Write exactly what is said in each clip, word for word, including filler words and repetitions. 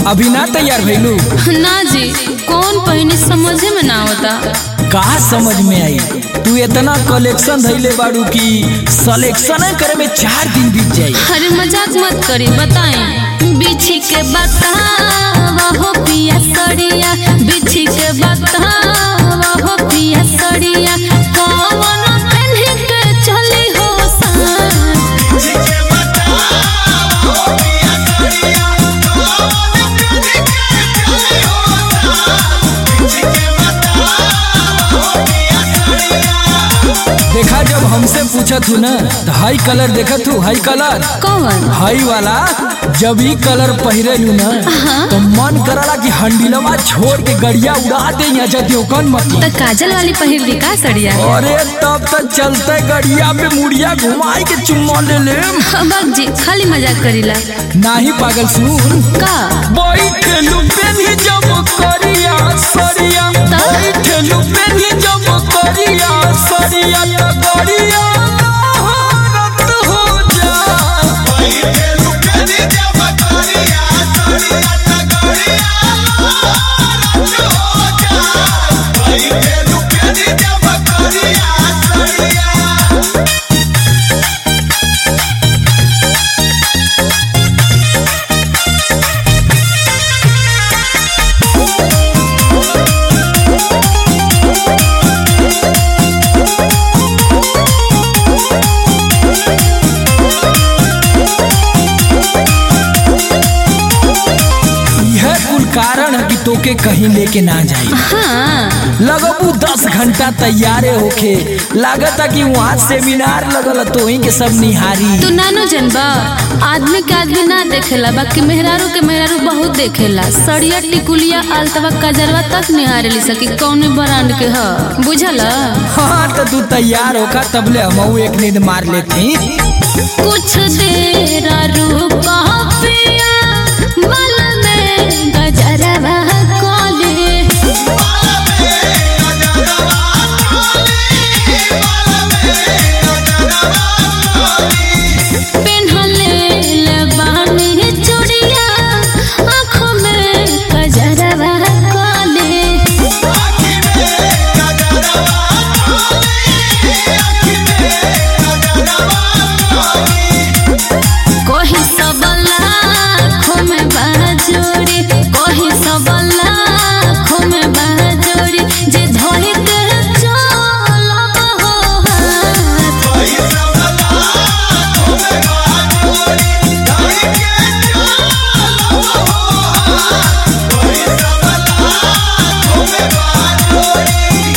अभी ना तैयार भइलू? ना जी, कौन पहने समझे में ना होता। कहा समझ में आई? तू इतना कलेक्शन धैले बाड़ू की सिलेक्शन करे में चार दिन बीत जाई। अरे मजाक मत करी, बताएं। बिछी के बतावा हो पिया सड़िया, बिछी के बतावा हो पिया सड़िया, कौन पहने के चली हो सान। बिछी के बतावा हो पिया सड़िया, कौन पहने के चली हो सान। बिछी के बतावा हो पिया सड़िया। देखा जब हमसे पूछा तू ना तो हाई कलर देखा तू, हाई कलर कौन हाई वाला जब ही कलर पहरे लू ना तो मन करला कि हंडिलवा छोड़ के गड़िया उड़ा दे यहाँ जतियो कौन मत। तो काजल वाली पहिर ली का सड़िया? अरे तब तक चलते गड़िया पे मुड़िया घुमाई के चुम्मा ले ले। बाग जी खाली मजाक करीला। नाही पागल सुन का बैठे लू पेनी जब करिया सरिया, बैठे लू पेनी जब करिया सरिया तो गड़िया रत हो जा। बैठे लू पेनी जब करिया सरिया तो गड़िया रत हो जा। बैठे लू पेनी जब करिया सरिया। कारण है कि तोके कहीं लेके ना जाई। हाँ। लगबू दस घंटा तैयारे होके, लागता कि वहाँ सेमिनार लगल तो वहीं के सब निहारी। तू नानो जनबा, आदमी के आदमी ना देखेला, बाकी मेहरारू के मेहरारू बहुत देखेला। सड़िया टिकुलिया आलतवा कजरवा तक निहारे ली सकी कौन ब्रांड के ह, बुझला? हाँ तो तू तैयार होका तबले हम एक नींद मार लेती। कुछ देर रुका पिया बाल में गजरवा कोले, बाल में गजरवा कोले, बाल में गजरवा कोले। पेन्हले लबानी चूड़िया आँखों में गजरवा कोले, आँख में गजरवा कोले, आँख में गजरवा कोले। कोही सबला आँखों में बाजोड़ी, कोही सबला आँखों में बाजोड़ी, जे धोई के चलब हो हाथ। कोही सबला आँखों में बाजोड़ी, धोई के चलब हो हाथ। कोही सबला आँखों में बाजोड़ी।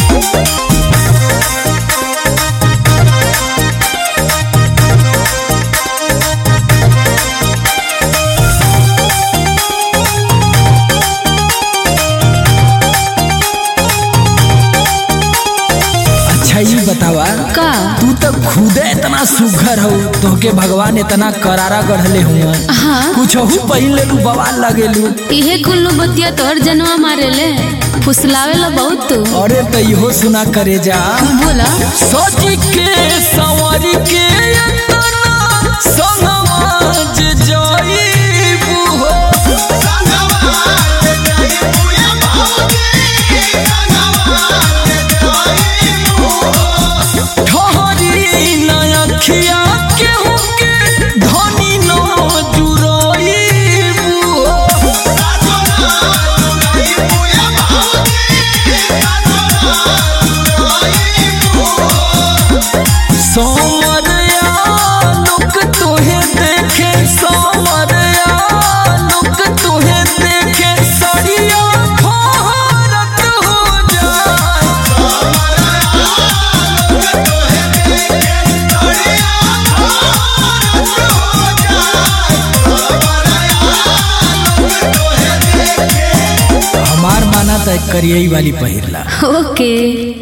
ये बतावा का तू तो खुदे इतना सुघर हो, तोहके भगवान इतना करारा गढ़ले हुआ। हाँ? कुछ हो पहिन ले लू बवाल लगेलू। इहे कुल्लू बतिया तोर जनवा मारे ले, फुसलावे ला बहुत तू। अरे तो इहो सुना करे जा। बोला सच के सवारी के अंदर संगवाज जाईबू हो, संगवाज जाईबू या भागे, संगवाज जाईबू हो। ठहरी ना अखिया केहू के धनी न जुराईबू हो, साजना जुराईबू या भागे, साजना जुराईबू हो। सोमरिया लोक तोहे देखे, सोमरिया लोक तोहे देखे, सड़िया फहरत हो जाए। सोमरिया लोक तोहे देखे, सड़िया फहरत हो जाए। सोमरिया लोक तोहे देखे। हमार माना तो करियई वाली पहिरला। ओके।